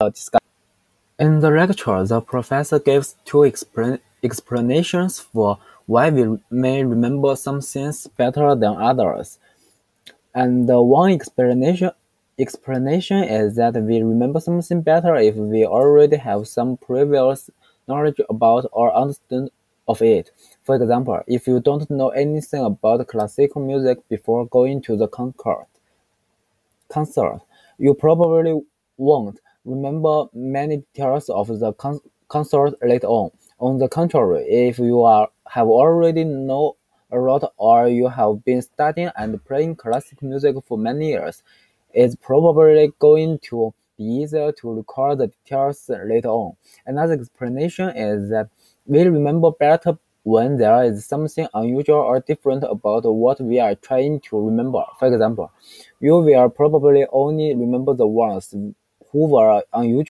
discussion. In the lecture, the professor gives two explanations for why we may remember some things better than others. And one explanation is that we remember something better if we already have some previous knowledge about or understanding of it. For example, if you don't know anything about classical music before going to the concert, you probably won't remember many details of the concert later on. On the contrary, if you have already know a lot or you have been studying and playing classical music for many years, it's probably going to be easier to recall the details later on. Another explanation is that we remember better when there is something unusual or different about what we are trying to remember. For example, you will probably only remember the ones who were unusual